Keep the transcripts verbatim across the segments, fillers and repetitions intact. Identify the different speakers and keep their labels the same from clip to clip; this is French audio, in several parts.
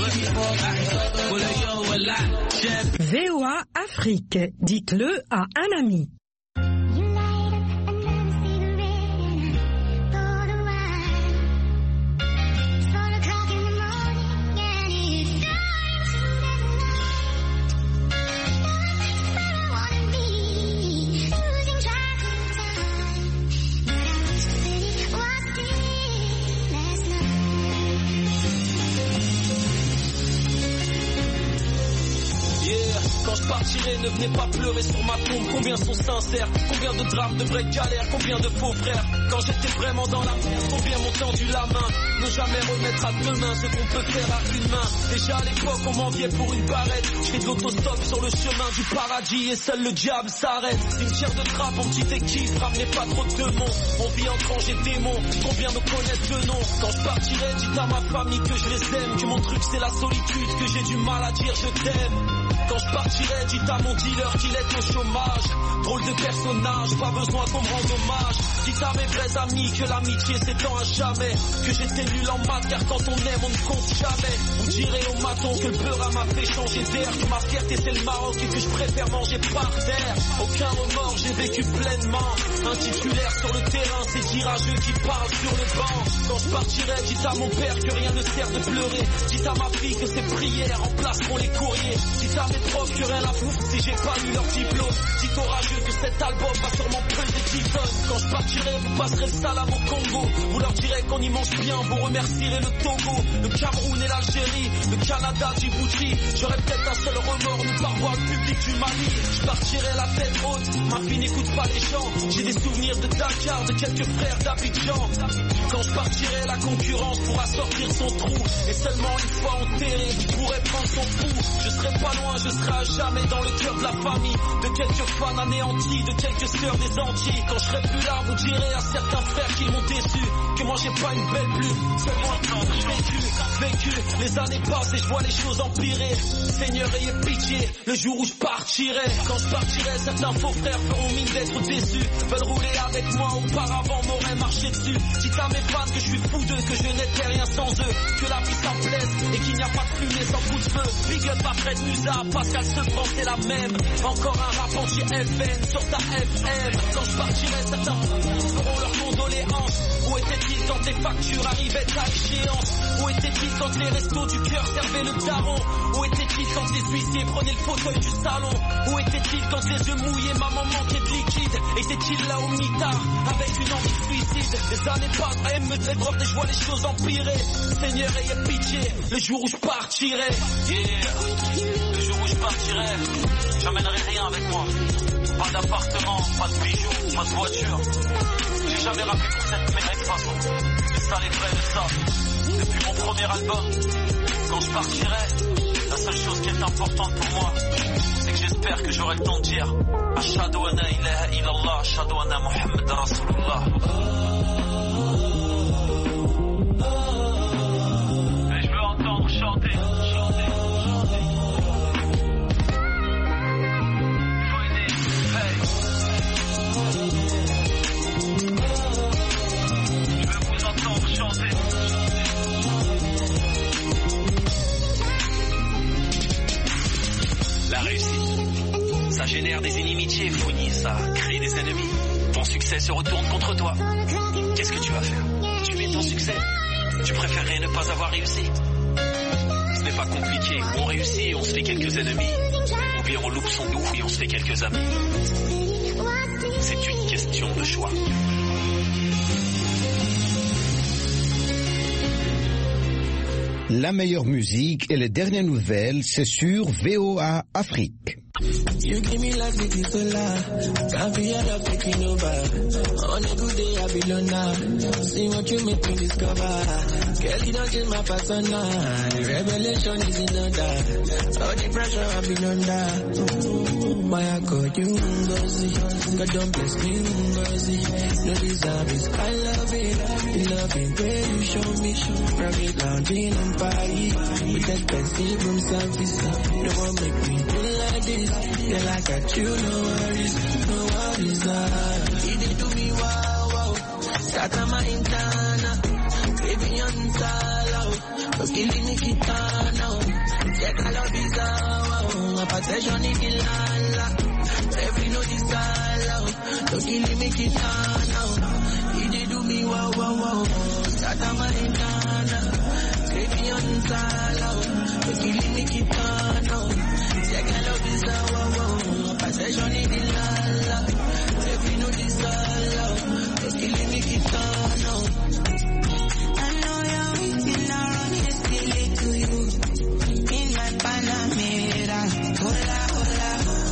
Speaker 1: V O A Afrique, dites-le à un ami.
Speaker 2: Quand je partirai, ne venez pas pleurer sur ma tombe. Combien sont sincères, combien de drames, de vraies galères, combien de faux frères. Quand j'étais vraiment dans la merde, combien m'ont tendu la main. Ne jamais remettre à demain ce qu'on peut faire à une main. Déjà à l'époque on m'enviait pour une barrette. Je fais de l'autostop sur le chemin du paradis et seul le diable s'arrête. Cimetière de trappe en petite équipe, ramenez pas trop de démons. On vit en tranche et démons, combien me connaissent de nom. Quand je partirai, dites à ma famille que je les aime. Que mon truc c'est la solitude, que j'ai du mal à dire je t'aime. Quand je partirai, dites à mon dealer qu'il est au chômage. Drôle de personnage, pas besoin qu'on me rende hommage. Dites à mes vrais amis que l'amitié s'étend à jamais. Que j'étais nul en maths car quand on aime on ne compte jamais. Vous direz au maton que le beurre m'a fait changer d'air. Que ma fierté c'est le Maroc et que je préfère manger par terre. Aucun remords, j'ai vécu pleinement. Un titulaire sur le terrain, c'est dire à Dieu qui parle sur le banc. Quand je partirai, dites à mon père que rien ne sert de pleurer. Dites à ma fille que ses prières remplaceront les courriers. Dites à mes profs que rien à foutre si j'ai pas eu leur diplôme. Dites aux rageux que cet album va sûrement peser dix tonnes. Quand je partirai, vous passerez le salam au Congo. Vous leur direz qu'on y mange bien, vous remercierez le Togo, le Cameroun et l'Algérie, le Canada, Djibouti. J'aurais peut-être un seul remords, ne pas voir le public du Mali. Je partirai la tête haute, ma fille n'écoute pas les gens. J'ai des souvenirs de Dakar, de quelques frères d'Abidjan. Quand je partirai, la concurrence pourra sortir son trou. Et seulement une fois enterré, vous pourrez prendre son pouls. Je serai pas loin, je serai à jamais dans le cœur de la famille. De quelques fans anéantis, de quelques sœurs des Antilles. Quand je serai plus là, vous direz à certains frères qui m'ont déçu que moi j'ai pas une belle plume, seulement un temps vécu, vécu. Les années passent et je vois les choses empirer. Seigneur ayez pitié, le jour où je partirai. Quand je partirai, certains faux frères feront mine d'être déçus. Veulent rouler avec moi, auparavant m'auraient marché dessus. Dites à mes fans que je suis fou d'eux, que je n'étais rien sans eux. Que la vie s'en plaise et qu'il n'y a pas de fumée sans coup de feu. Big up à Fred Musa, Pascal Sevran c'est la même. Encore un rap anti-F N sur ta F M. Quand je partirai, certains feront leurs condoléances. Où était-il quand tes factures arrivaient à échéance? Où était-il quand les restos du cœur servaient le daron? Où était-il quand les huissiers prenaient le fauteuil du salon? Où était-il quand les yeux mouillés, maman manquait de liquide? Était-il là au mitard avec une envie de suicide? Les années passent, à me déborde et je vois les choses empirer. Seigneur ayez pitié, le jour où je partirai. Yeah, le jour où je partirai, j'emmènerai rien avec moi. Pas d'appartement, pas de bijoux, pas de voiture. J'ai jamais rappé pour cette merde de toute façon. Et ça les vrais le savent. Depuis mon premier album, quand je partirai, la seule chose qui est importante pour moi, c'est que j'espère que j'aurai le temps de dire Ashhadu anna ilaha illallah, Ashhadu anna Muhammad Rasulullah. Et je veux entendre chanter, chanter, chanter. Je veux vous entendre chanter. La réussite, ça génère des inimitiés, Founi, ça crée des ennemis. Ton succès se retourne contre toi. Qu'est-ce que tu vas faire? Tu mets ton succès. Tu préférerais ne pas avoir réussi. Ce n'est pas compliqué. On réussit et on se fait quelques ennemis. Ou bien on loupe son goût et on se fait quelques amis. C'est une question de choix.
Speaker 3: La meilleure musique et les dernières nouvelles, c'est sur V O A Afrique.
Speaker 4: You give me like the solar, can't be out of taking over. On a good day I be loner, see what you make me discover. Girl, you don't change my persona, the revelation is in order. All the pressure I be under. Ooh, why I call you Ngozi, God don't bless me Ngozi. No deserve it, I love it, the loving way you show me. Private lounging in Paris, with expensive room service. No one make me feel like this. Girl, I got you, no worries, no worries, nah. He did do me wow, wow. Sata my intana, baby on sala, but killing me kitana. possession in the land. Every no desire, don't kill me, keep on now. He did do me, wow, wow, wow. Start my intana, baby on sala, don't kill me, keep on now. Check I love is a wow, wow. Possession in the land. Every no desire, don't kill me, keep on now. I know you're waiting around here, still it to you. In my Panamera, hola, hola.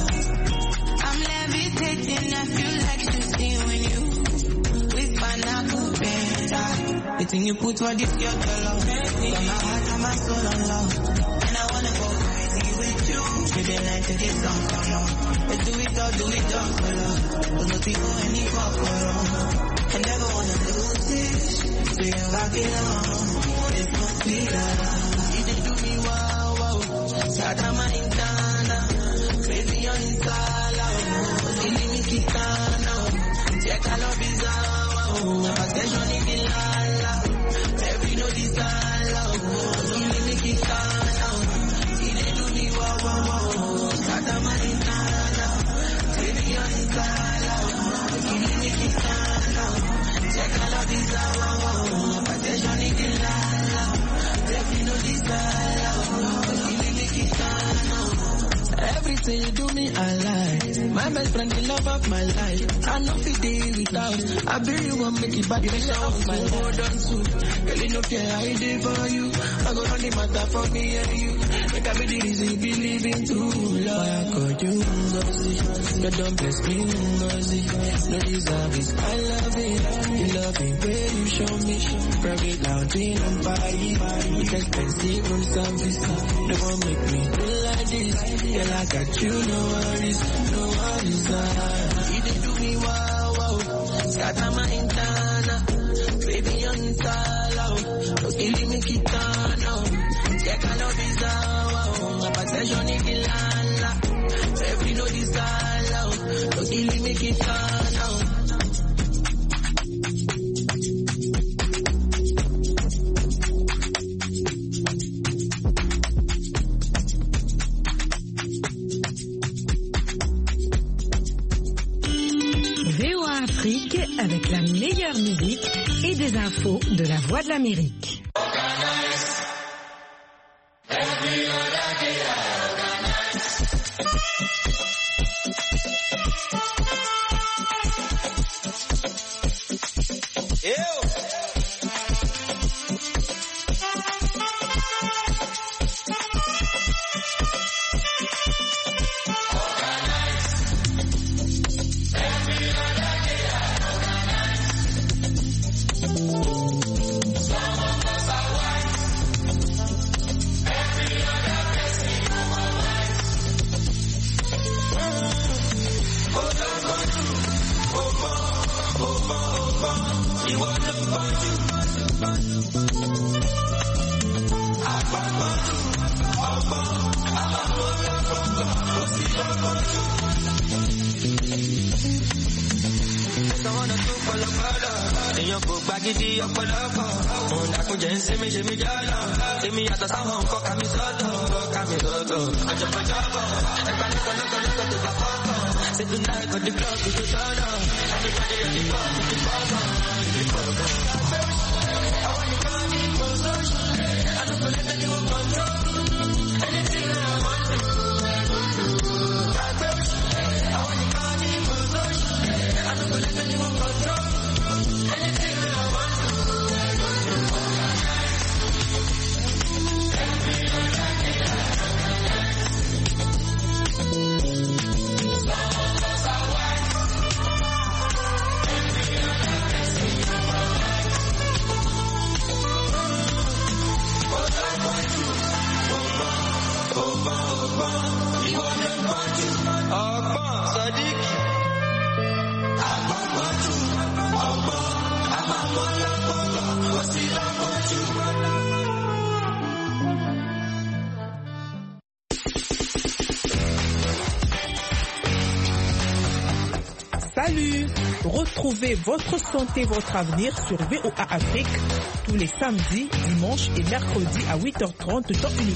Speaker 4: I'm levitating, I feel like shooting when you with Panamera. The thing you put for this girl, love. From my heart and my soul on love. And I wanna go crazy with you. Baby, like to this song for love. Let's do it all, do it all for love. Don't let me go any more for love. I never wanna lose this. So you rock it on. This must be love. You did do me wow, wow. Sata my intana. Crazy on insala. Only me kitana. Check I love is wow. My possession in the lala. Every no desire. Only me kitana. You did do me wow, wow, wow. Sata my intana. Crazy on insala. Only me kitana. Check I love is wow. Possession in the lala. Every no desire. Only me kitana. Everything you do me, I like. My best friend, the love of my life. I know fit day without. I be you one make it back. You off my hold on to. Girl, you no care I did for you. I go run the matter for me and you. Make I be the reason believing to love. I call you Ngozi. You don't bless me, Ngozi. No deserve it. I love it. You love it where you show me. Private lounge and party. It's expensive room service. They won't make me feel like this. Girl, I got you, no worries, no worries. You did do me wow, wow. Scatter my intana. Baby on sala. Don't kill me, kitana. Check I love is wow. My possession in the land. Every no desire. Don't kill me, kitana.
Speaker 1: Avec la meilleure musique et des infos de la Voix de l'Amérique.
Speaker 5: Salut! Retrouvez votre santé, votre avenir sur V O A Afrique tous les samedis, dimanches et mercredis à huit heures trente temps unique.